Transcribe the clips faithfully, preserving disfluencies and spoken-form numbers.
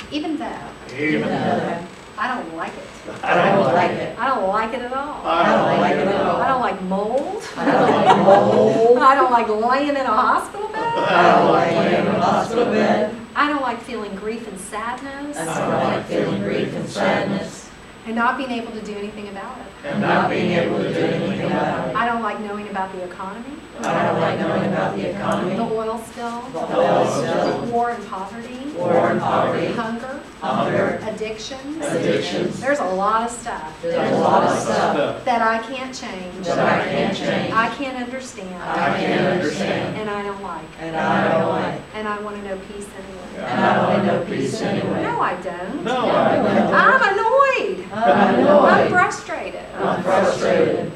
even though Even though I don't like it. I don't like it. I don't like it at all. I don't like it at all. I don't like mold. I don't like mold. I don't like laying in a hospital bed. I don't like laying in a hospital bed. I don't like feeling grief and sadness. I don't like feeling grief and sadness. And not being able to do anything about it. And not being able to do anything about it. I don't like knowing about the economy. I don't like knowing about the economy. The oil spill. The oil spill. War and poverty. War and poverty. Hunger. Hunger. Addictions. Addictions. There's a lot of stuff There's a lot of stuff that I can't change. that I can't change. I can't understand. I can't understand. And I don't like. And I don't like. And I want to know peace anyway. And I want to know peace anyway. No, I don't. No, I don't. I'm annoyed. I'm I'm annoyed. frustrated. I'm frustrated.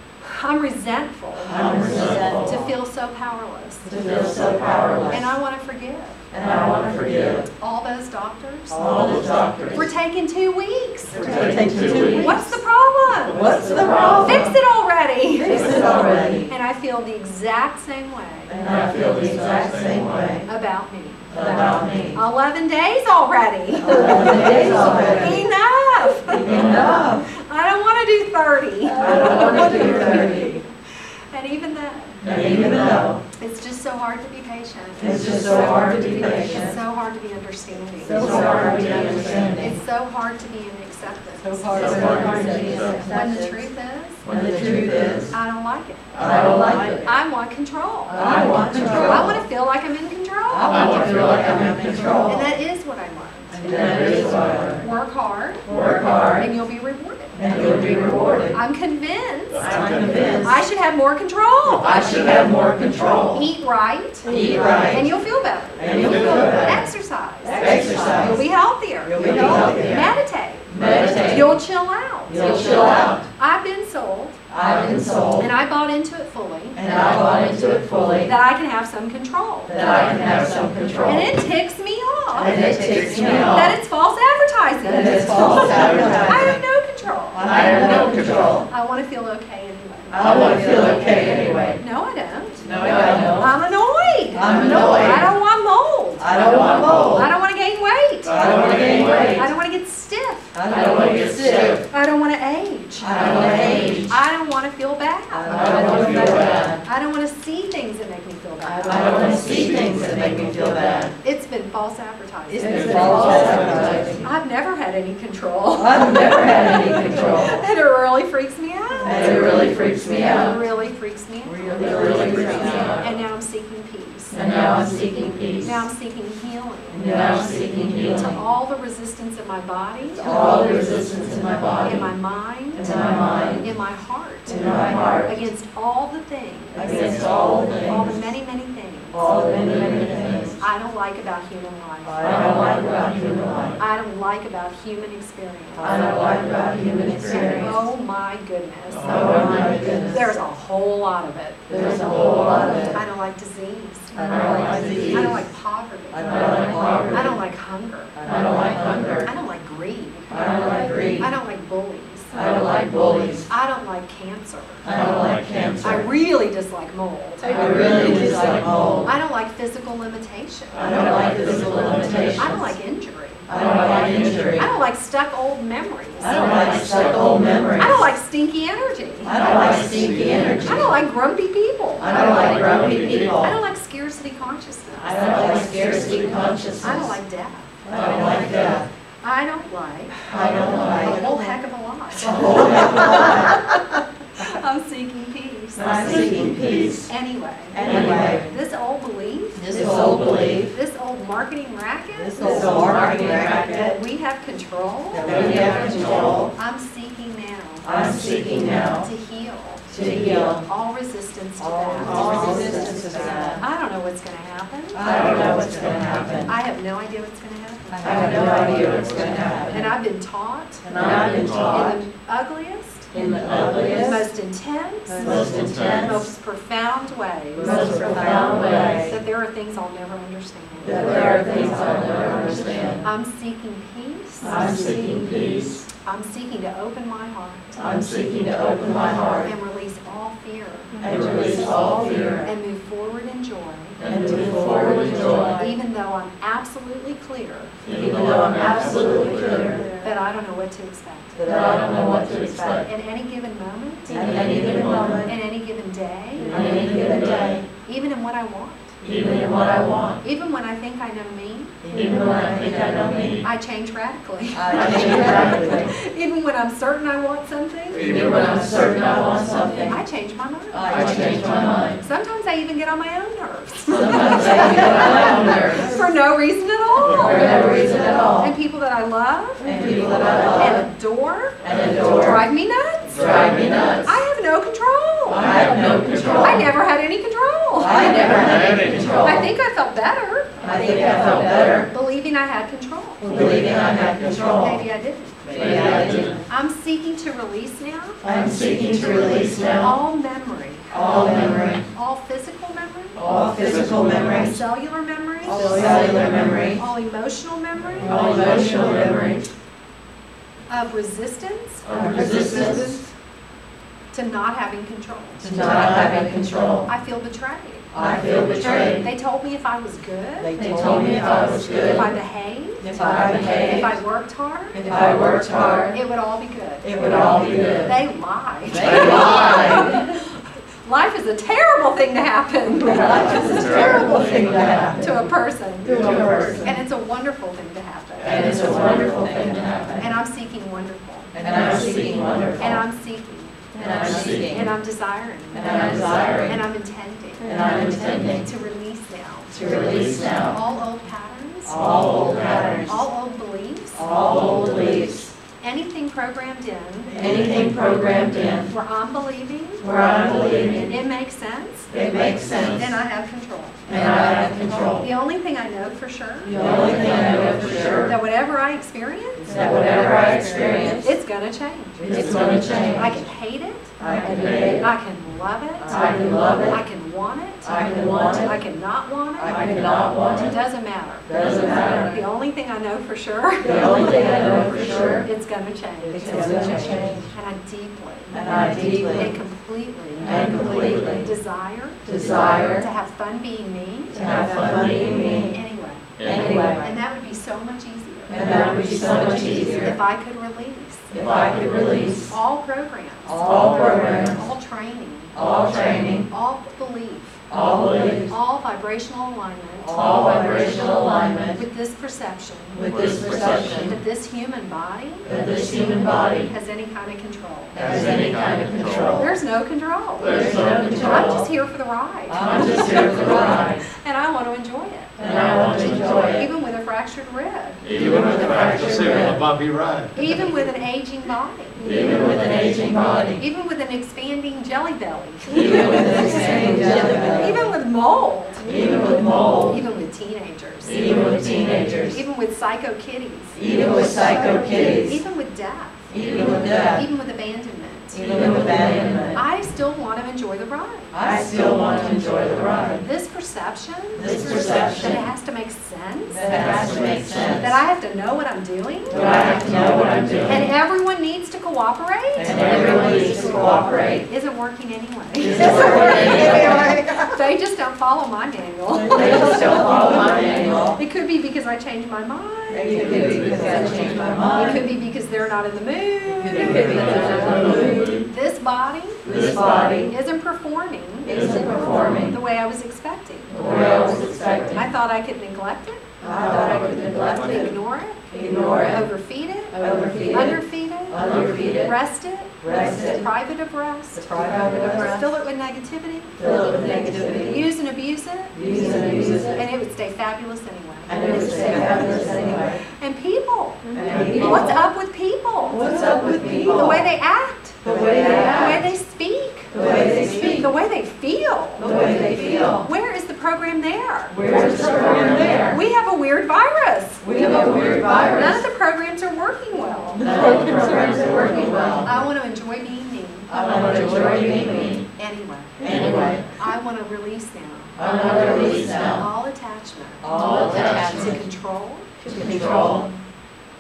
I'm resentful. I'm resentful. To feel so powerless. To feel so powerless. And I want to forgive. And I want to forgive All those doctors. all the doctors. We're taking two weeks. We're taking two weeks. What's the problem? What's the problem? Fix it already. Fix it already. And I feel the exact same way And I feel the exact same way about me. about me. Eleven days already. Eleven days already. Enough. Enough. I don't want to do thirty. I don't want to do thirty. And even then, And even though it's just so hard to be patient. it's just so hard to be It's patient, so hard to be understanding. so hard to be understanding, It's so hard to be in acceptance. so hard to be accepted. When the truth is, When the truth is, I don't like it. I don't like it. I want control. I want control. I want to feel like I'm in control. I want to feel like I'm in control. And that is what I want. And that is what I learned. Work hard, Work hard, and you'll be rewarded. and you'll be rewarded. I'm convinced I'm convinced I should have more control. I should have more control. Eat right, Eat right, and you'll feel better. and you'll feel better. Exercise. Exercise. You'll be healthier. You'll be healthier. Meditate. Meditate. You'll chill out. You'll chill out. I've been sold, I've been sold, and I bought into it fully, and I bought into it fully, that I can have some control. that I can have some control. And it ticks me off And it ticks me that off it's false advertising. that it's false I advertising. have no control. I have no control. I want to feel okay anyway. I want to feel okay anyway. No, I don't. No, I don't. I'm annoyed. I'm annoyed. I don't want mold. I don't want mold. I don't want to gain weight. I don't want to gain weight. I don't want to get stiff. I don't want to get stiff. I don't want to age. I don't want to age. I don't want to feel bad. I don't want to feel bad. I don't want to see things that make me feel I bad. don't want to see things that make me feel bad. It's been false advertising. It's been false advertising. I've never had any control. I've never had any control. And it really freaks me out. And it really freaks me It out. really freaks me out. It really freaks me out. And now I'm seeking peace. And now I'm seeking peace. Now I'm seeking healing. And now I'm seeking healing. To all the resistance in my body. To all the resistance in my body. In my mind. In my mind. In my heart. In my heart. Against all the things. Against all the All the things. many, many things. All the many, many things. I don't like about human life. I don't like about human life. I don't like about human experience. I don't like about human experience. Oh my goodness. Oh my goodness. There's a whole lot of it. There's a whole lot of it. I don't like disease. I don't like disease. I don't like poverty. I don't like poverty. I don't like hunger. I don't like hunger. I don't like greed. I don't like greed. I don't like bullies. I don't like bullies. I don't like cancer. I don't like cancer. I really dislike mold. I really dislike mold. I don't like physical limitation. I don't like physical limitations. I don't like injury. I don't like injury. I don't like stuck old memories. I don't like stuck old memories. I don't like stinky energy. I don't like stinky energy. I don't like grumpy people. I don't like grumpy people. I don't like scarcity consciousness. I don't like scarcity consciousness. I don't like death. I don't like death. I don't like I don't a like whole heck of a lot. a whole heck of a lot. I'm seeking peace. I'm seeking peace. Anyway, Anyway, this old belief, this old belief, this old marketing racket, this old marketing that racket, we have control, that we have control, I'm seeking now I'm seeking now to heal to heal all resistance to all that. all resistance to that. I don't know what's going to happen. I don't know what's going to happen. I have no idea what's going to happen. I have no idea what's going to happen. And I've been taught And I've been taught in the ugliest, in the ugliest, most intense, most intense, most profound ways most profound way that there are things I'll never understand. that there are things I'll never understand. I'm seeking peace. I'm seeking peace. I'm seeking to open my heart I'm seeking to open my heart and release all fear and release all fear and move forward in joy, and move forward in joy, even though I'm absolutely clear even though I'm absolutely clear that I don't know what to expect. that I don't know what to expect. In any given moment, At any given moment, in any given day, on any given day, even in what I want, even in what I want, even when I think I know me, even when I think I know me, I change radically. I change radically. Even when I'm certain I want something, Even when I'm certain I want something, I change my mind. I change my mind. Sometimes I even get on my own nerves Sometimes I get on my own nerves for no reason at all. for no reason at all. And people that I love And people that I love and adore and adore drive me nuts. drive me nuts. I have no control. I have no control. I never had any control. I never had any control. I think I felt better I think I felt better believing I had control. believing I had control. Maybe I didn't. Maybe I didn't. I'm seeking to release now I'm seeking to release now all memory, all memory, all physical memory, all physical all memory, cellular memory, all cellular memory, all emotional memory all emotional memory, of resistance of resistance to not having control. to not having control. I feel betrayed. I feel betrayed. They told me if I was good, They told me if I was good, if I behaved, if I if behaved, I worked hard, if I worked hard, it would all be good. it would all be good. They lied. They lied. Life is a terrible thing to happen Life is a terrible thing to happen to a person. to a person. And it's a wonderful thing to happen. And it's a wonderful thing to happen. And I'm seeking wonderful. And I'm seeking wonderful. And I'm seeking. And I'm seeking. And I'm desiring. And I'm desiring. And I'm intending. And I'm intending. To release now. To release now All old patterns. all old patterns, All old beliefs. all old beliefs, Anything programmed in anything programmed in where I'm believing where I'm believing it makes sense it makes sense and I have control. and I have control. The only thing I know for sure The only thing I know for sure that whatever I experience, is that whatever I experience, it's gonna change. it's going to change. I can hate it. I can hate it. I can love it. I can love it. I can want it. I can want it. I can not want it. I can not want It it. doesn't matter. Doesn't matter. The only thing I know for sure, The only thing I know for sure, it's gonna change. it's going to change. And I deeply And I and deeply completely and completely desire desire to have fun being me to have fun being me anyway. anyway. And that would be so much easier And that would be so much if easier I could release if I could release all programs, all programs, all training, all training, all belief, all belief, all vibrational alignment all vibrational alignment with this perception with this perception that this human body that this human body has any kind of control. has any kind of control. There's no control. There's no I'm control. just here for the ride. I'm just here for the ride, And I want to enjoy it. and I want to enjoy it. Even with a fractured rib. Even with the fractured See, a rib, bumpy ride. Even with an aging body. even with an aging body, Even with an expanding jelly belly. even with an expanding jelly belly, Even with mold. even with mold, Even with teenagers. even with teenagers, Even with psycho kitties. even with psycho kitties, Even with death. even with death, Even with abandonment. even with abandonment. I still want to enjoy the ride. I still want to enjoy the ride. This perception, This that perception it has to make sense, that has to make sense, that I have to know what I'm doing, that I have to know what I'm doing, and everyone needs to cooperate, and everyone needs to cooperate. isn't working anyway. Isn't working anyway. They just don't follow my manual. They just don't follow my manual. It could be because I changed my mind. It could be because I changed my It mind. could be because they're not in the mood. It could be because I'm in the mood. This body This body isn't performing isn't performing the way I was expecting. the way I was expecting. I thought I could neglect it, I thought I could neglect it, ignore it, ignore it, overfeed it, overfeed it, underfeed it, underfeed it, rest it, rest it, deprive it of rest, deprive it of rest, fill it with negativity, fill it with negativity, use and abuse it, use and abuse it, and it would stay fabulous anyway. and it would stay fabulous anyway. And people, And people, what's up with people? what's up with people? The way they act, The way they the way act, they speak, the way they speak, the way they feel. the way they feel. Where is the program there? Where's the program there? We have a weird virus. We have a weird None of virus. the programs are working well. None of the programs are working well. I want to enjoy being me. I want to enjoy being me Anyway, anyway. I want to release now I want to release now all attachment all to attachment control to control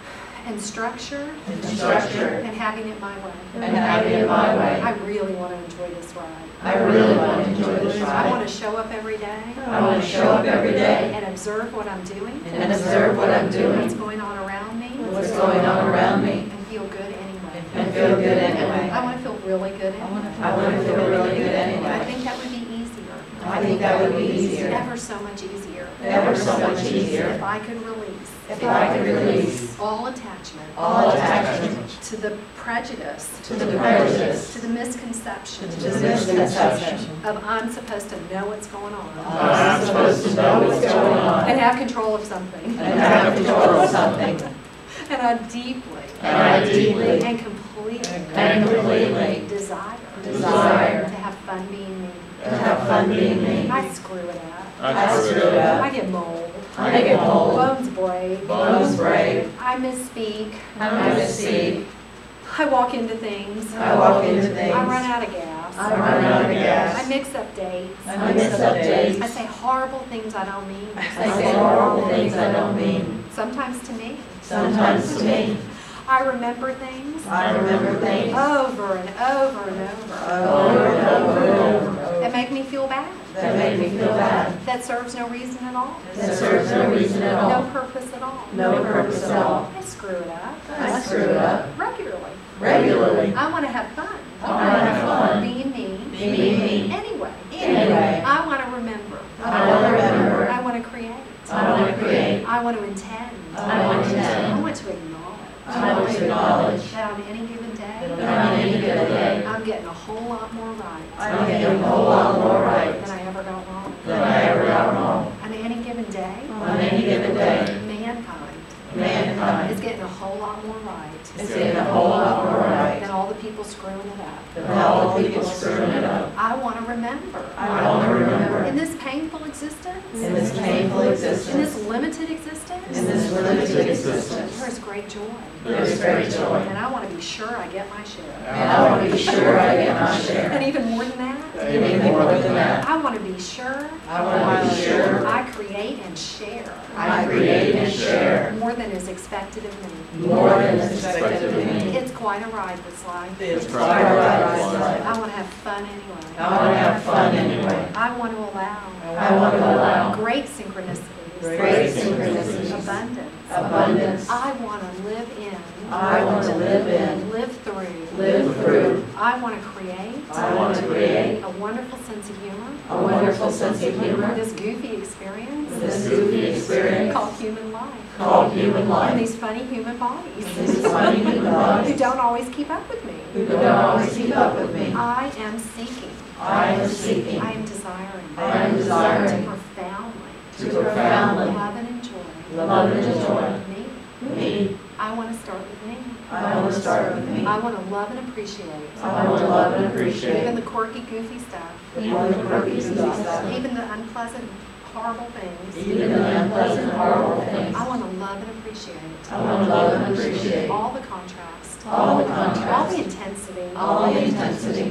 and structure and structure and having it my way. and having it my way. I really want to enjoy this ride. I really want to enjoy this I want ride. to show up every day I want to show up every day and observe what I'm doing, and observe what I'm what's doing, going on around me, what's going on around me, and feel good anyway. and feel good anyway. I want to feel really good anyway. I want to feel really good I anyway. think that would be easier. I think that would be easier, Ever so much easier. ever so much If easier, I could release if I could release all attachment all attachment to the prejudice, to the prejudice, to the misconception to the misconception of I'm supposed to know what's going on I'm supposed to know what's going on and have control of something. and have control of something. And I deeply And I deeply and completely and completely desire, desire to have fun being me. to have fun being me. I screw it up. I screw it I up. get mold. I get mold. Bones break. Bones break. I misspeak. I misspeak. I walk into things. I walk into things. I run out of gas. I run out of I gas. mix up dates. I mix up dates. I say horrible things I don't mean. I say horrible things I don't mean. Sometimes to me. Sometimes to me. I remember things I remember things over and over and over over and over and that over make me feel bad. that make me feel bad, That serves no reason at all. that serves no reason at No all, purpose at all. no purpose at all. I screw it up. I screw it up Regularly. regularly. I want to have fun. I want to have fun Being me. being me. Anyway. Anyway. I want to remember. I want to remember. I want to create. I want to create. I want to intend. I want to intend. I want to acknowledge. I want to acknowledge That on any given day, that on any given day, I'm getting a whole lot more right I'm getting a whole lot more right than I ever got wrong. than I ever got wrong. On any given day, On any given day, mankind mankind is getting a whole lot more right is getting a whole lot more right than all the people screwing it up. than all the people screwing it up. I want to remember. I want to remember In this painful existence, in this painful in existence, this limited existence, in this limited existence, there is great joy. there is great joy. And I want to be sure I get my share. And I want to be sure I get my And share. even more than that, Even more than that, I want to be sure I want to be sure I create and share I create and share more than is expected of me. more than is expected of me. It's quite a ride, this life. It's quite a ride this life. I want to have fun anyway. I want to have fun anyway. I want to allow I want to allow great synchronicities, great synchronicities, abundance. abundance. I want to live in, I want to live in, live through, live through. I want to create I want to create a wonderful sense of humor a wonderful sense of for humor. this goofy experience This goofy experience called human life. called human And life. these funny human bodies These funny human who bodies don't always keep up with me. who don't always keep up with me. I am seeking. I am seeking. I am desiring. I am desiring. To profoundly. To profoundly Love and enjoy. love and enjoy Me. me. I want to start with me. I want to start with me. I want to love and appreciate. I want to love and Even appreciate the quirky, goofy stuff. even the quirky stuff, Even the unpleasant, horrible things. even the unpleasant, horrible things. I want to love and appreciate. I want to love and appreciate All the contrast. all the All the contrast, intensity. all the intensity,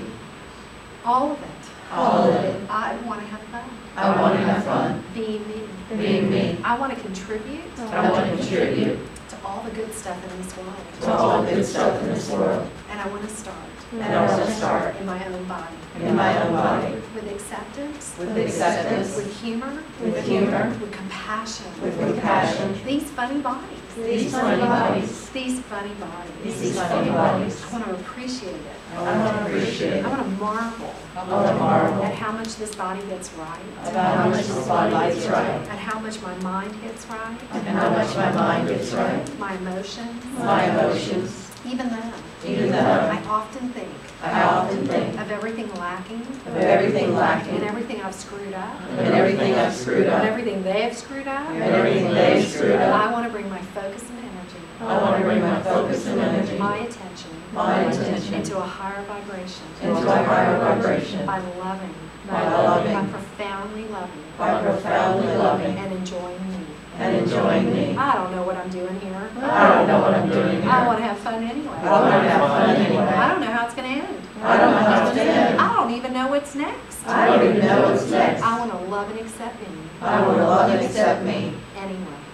All of it. all of it. I want to have fun. I want to have fun Being me. being me. I want to contribute I want to contribute to all the good stuff in this to world. all the good stuff in this world. And I want to start And I want to start in my own body. in my own body With acceptance. with acceptance, With humor. with humor, With compassion. with compassion. These funny bodies. These funny bodies, These funny bodies. these funny bodies. I want to appreciate it. I want to appreciate I want to marvel I want to marvel at how much this body gets right. about how much this body gets right, At how much my mind gets right. and how much my mind gets right, My emotions. my emotions, Even then. even though I often think I often think of everything lacking of everything and lacking everything I've screwed up and everything I've screwed and up everything they've screwed up. and everything they've screwed up. I want to bring my focus and energy, I want to bring my focus and energy, my attention, my attention into a higher vibration into a higher vibration by loving, by by loving, profoundly loving by profoundly loving and enjoying me. and enjoying me. I don't know what I'm doing here. I don't know what I'm doing here. I want to have fun anyway. I want to have fun I anyway. don't know how it's going to end. I don't know how it's going to end. I don't even know what's next. I don't even know what's next. I want to love and accept me I want to love and accept me anyway.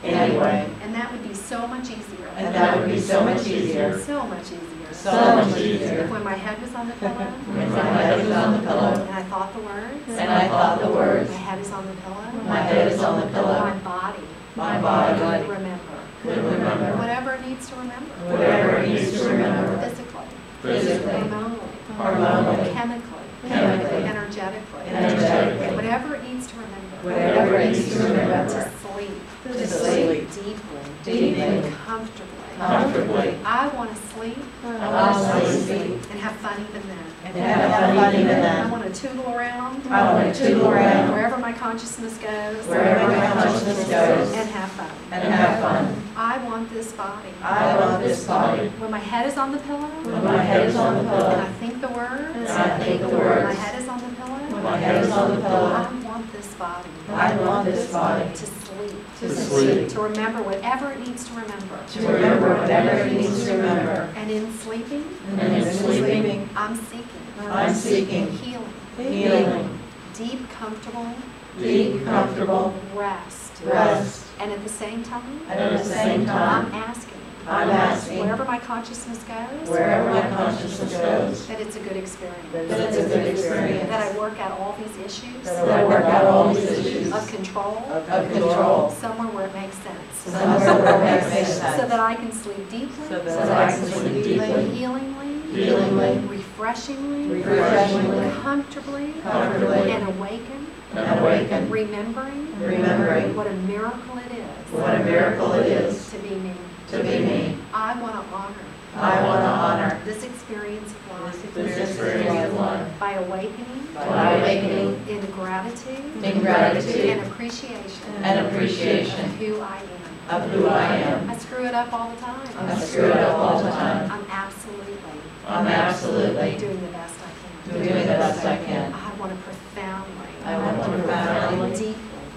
anyway. And that would be so much easier. And that would be so much easier. So much easier. So much easier. When my head was on the pillow. When my head was on the pillow. And I thought the words. And I thought the words. My head is on the pillow. My head is on the My pillow. body. My body Would remember. would remember. Whatever it needs to remember. Whatever it needs to remember. Physically. Physically. Hormonally. Hormonally. Chemically. Chemically. Energetically. Energetically. Whatever it needs to remember. Whatever it needs to To remember. sleep. To sleep. Deeply. Deeply. Comfortably. Comfortably. I want to sleep I want to sleep. and have fun even then. And have fun even I then. want to tootle around I want to tootle around. wherever my consciousness goes. Wherever my consciousness goes. And have fun. And have fun. I want this body. I want this body. When my head is on the pillow. When my head is on the And pillow. I think the words. And I think the My words. head is on the pillow. When my head is on the pillow. I want this body. I want this body. To sleep. To sleep. To remember whatever it needs to remember. To remember whatever it needs to remember. And in sleeping. And in sleeping. I'm seeking. I'm seeking. Healing. Healing. Deep, comfortable Deep, comfortable rest. rest. And at the same time. And at the same I'm time, asking. I'm asking. Wherever my consciousness goes. Wherever my consciousness goes. That it's a good experience. That it's a good experience. That I work out all these issues. That I work out all these issues. Of control. Of control. Somewhere where it makes sense. Somewhere where it makes sense. So that I can sleep deeply. So that I can sleep deeply. Healingly. Healingly. Refreshingly. Refreshingly. Comfortably. Comfortably. And awaken. And awaken. Remembering. Remembering. What a miracle it is. What a miracle it is. To be me. To be me. I want to honor. I want to honor. This experience of life. This experience of life. By awakening. By awakening. In gratitude. In gratitude. And appreciation. And appreciation. Of who I am. Of who I am. I screw it up all the time. I screw it up all the time. I'm absolutely I'm absolutely doing the best I can. doing the best I can. I want to profoundly. I want to profoundly, Deeply.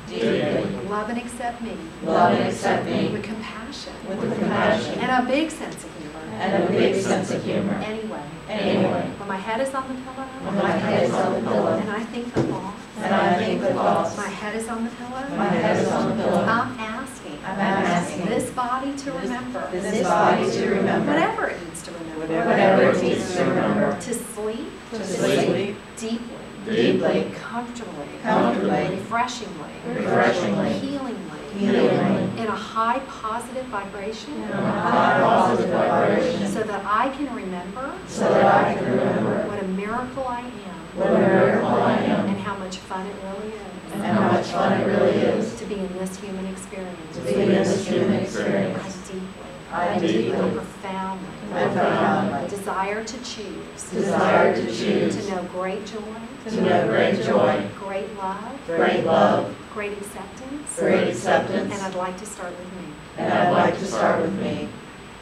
deeply Love and accept me. love and accept me With compassion. with compassion And a big sense of humor. and a big sense of humor. Anyway. Anyway, When my head is on the pillow. when my head is on the pillow And I think the thoughts. and I think the thoughts, My head is on the pillow. my head is on the pillow, I'm asking. I'm asking This body to remember. this body to remember Whatever it needs to remember. whatever it needs to remember. To sleep. To sleep Deeply. deeply, Comfortably. Comfortably. Refreshingly. refreshingly, Healingly. healingly, In a high positive vibration. in a high positive vibration, So that I can remember. so that I can remember What a miracle I am. what a miracle I am And how much fun it really is. and how much fun it really is To be in this human experience. to be in this human experience. I deeply. I deeply, Profoundly. profoundly Desire to choose. desire to choose To know great joy. to know great joy, Great love. great love, Great acceptance. great acceptance, And I'd like to start with me. and I'd like to start with me.